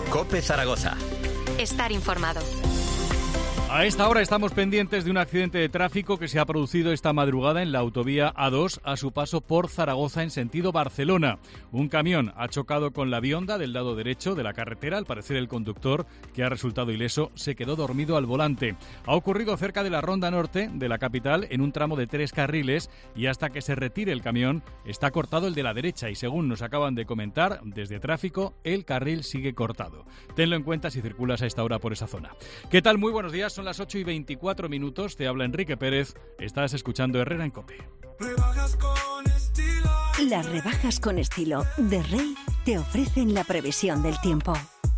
COPE Zaragoza. Estar informado. A esta hora estamos pendientes de un accidente de tráfico que se ha producido esta madrugada en la autovía A2 a su paso por Zaragoza en sentido Barcelona. Un camión ha chocado con la bionda del lado derecho de la carretera. Al parecer el conductor, que ha resultado ileso, se quedó dormido al volante. Ha ocurrido cerca de la Ronda Norte de la capital en un tramo de 3 carriles y hasta que se retire el camión está cortado el de la derecha y según nos acaban de comentar desde tráfico el carril sigue cortado. Tenlo en cuenta si circulas a esta hora por esa zona. ¿Qué tal? Muy buenos días. Son las 8:24. Te habla Enrique Pérez. Estás escuchando Herrera en COPE. Las rebajas con estilo de Rey te ofrecen la previsión del tiempo.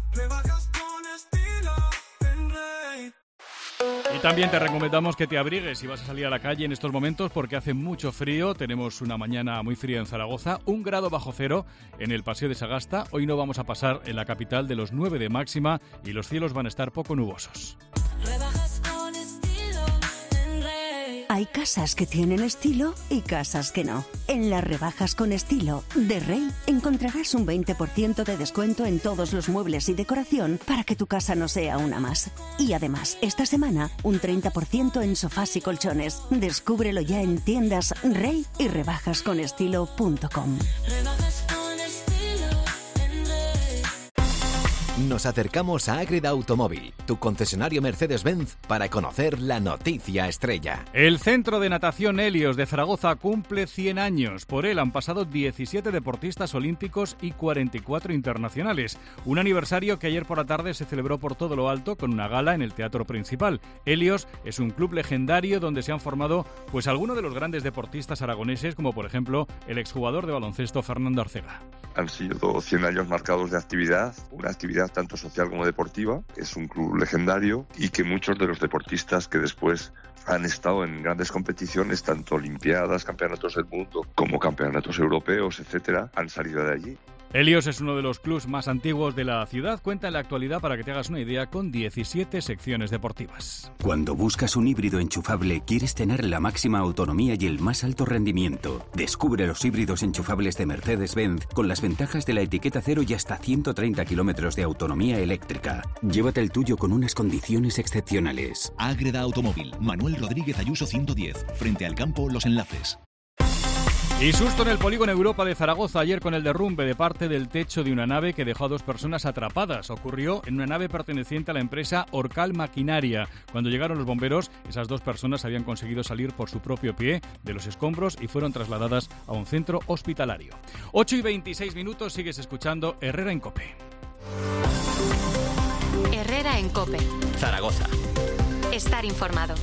Y también te recomendamos que te abrigues si vas a salir a la calle en estos momentos porque hace mucho frío. Tenemos una mañana muy fría en Zaragoza, 1 grado bajo cero en el Paseo de Sagasta. Hoy no vamos a pasar en la capital de los 9 de máxima y los cielos van a estar poco nubosos. Hay casas que tienen estilo y casas que no. En las rebajas con estilo de Rey encontrarás un 20% de descuento en todos los muebles y decoración para que tu casa no sea una más. Y además, esta semana, un 30% en sofás y colchones. Descúbrelo ya en tiendas Rey y rebajasconestilo.com. Nos acercamos a Ágreda Automóvil, tu concesionario Mercedes-Benz, para conocer la noticia estrella. El Centro de Natación Helios de Zaragoza cumple 100 años. Por él han pasado 17 deportistas olímpicos y 44 internacionales. Un aniversario que ayer por la tarde se celebró por todo lo alto con una gala en el Teatro Principal. Helios es un club legendario donde se han formado pues algunos de los grandes deportistas aragoneses, como por ejemplo el exjugador de baloncesto Fernando Arcega. Han sido 100 años marcados de actividad, una actividad tanto social como deportiva. Es un club legendario y que muchos de los deportistas que después han estado en grandes competiciones, tanto olimpiadas, campeonatos del mundo, como campeonatos europeos, etcétera, han salido de allí. Helios es uno de los clubs más antiguos de la ciudad. Cuenta en la actualidad, para que te hagas una idea, con 17 secciones deportivas. Cuando buscas un híbrido enchufable, quieres tener la máxima autonomía y el más alto rendimiento. Descubre los híbridos enchufables de Mercedes-Benz con las ventajas de la etiqueta cero y hasta 130 kilómetros de autonomía eléctrica. Llévate el tuyo con unas condiciones excepcionales. Ágreda Automóvil, Manuel Rodríguez Ayuso 110, frente al campo Los Enlaces. Y susto en el Polígono Europa de Zaragoza ayer con el derrumbe de parte del techo de una nave que dejó a 2 personas atrapadas. Ocurrió en una nave perteneciente a la empresa Orcal Maquinaria. Cuando llegaron los bomberos, esas 2 personas habían conseguido salir por su propio pie de los escombros y fueron trasladadas a un centro hospitalario. 8:26, sigues escuchando Herrera en COPE. Herrera en COPE. Zaragoza. Estar informado.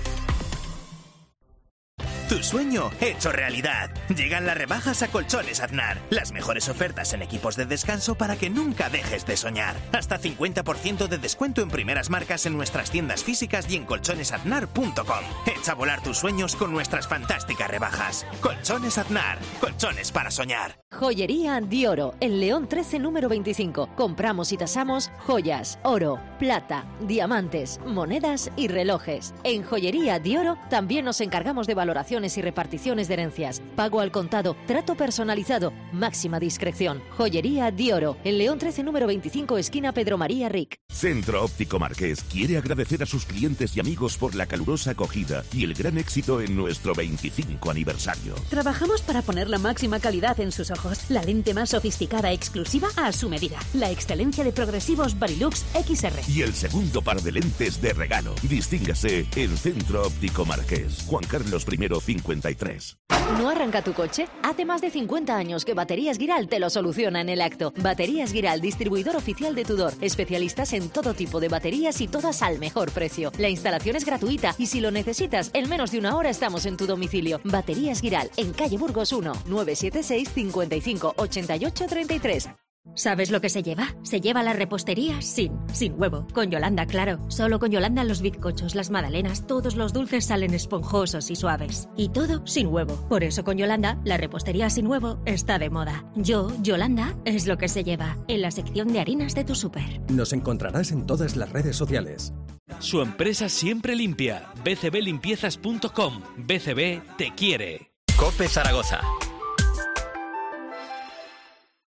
Tu sueño hecho realidad. Llegan las rebajas a Colchones Aznar. Las mejores ofertas en equipos de descanso para que nunca dejes de soñar. Hasta 50% de descuento en primeras marcas en nuestras tiendas físicas y en colchonesaznar.com. Echa a volar tus sueños con nuestras fantásticas rebajas. Colchones Aznar. Colchones para soñar. Joyería Dioro, en León 13, número 25. Compramos y tasamos joyas, oro, plata, diamantes, monedas y relojes. En Joyería Dioro también nos encargamos de valoraciones y reparticiones de herencias. Pago al contado, trato personalizado, máxima discreción. Joyería Dioro, en León 13, número 25, esquina Pedro María Ric. Centro Óptico Marqués quiere agradecer a sus clientes y amigos por la calurosa acogida y el gran éxito en nuestro 25 aniversario. Trabajamos para poner la máxima calidad en sus ojos, la lente más sofisticada e exclusiva a su medida, la excelencia de progresivos Varilux XR. Y el segundo par de lentes de regalo. Distíngase en Centro Óptico Marqués. Juan Carlos I, 53. ¿No arranca tu coche? Hace más de 50 años que Baterías Guiral te lo soluciona en el acto. Baterías Guiral, distribuidor oficial de Tudor. Especialistas en todo tipo de baterías y todas al mejor precio. La instalación es gratuita y si lo necesitas, en menos de una hora estamos en tu domicilio. Baterías Guiral, en calle Burgos 1, 976 55 88 33. ¿Sabes lo que se lleva? Se lleva la repostería sin huevo. Con Yolanda, claro. Solo con Yolanda los bizcochos, las magdalenas, todos los dulces salen esponjosos y suaves. Y todo sin huevo. Por eso con Yolanda, la repostería sin huevo está de moda. Yolanda, es lo que se lleva. En la sección de harinas de tu súper. Nos encontrarás en todas las redes sociales. Su empresa siempre limpia. bcblimpiezas.com. BCB te quiere. COPE Zaragoza.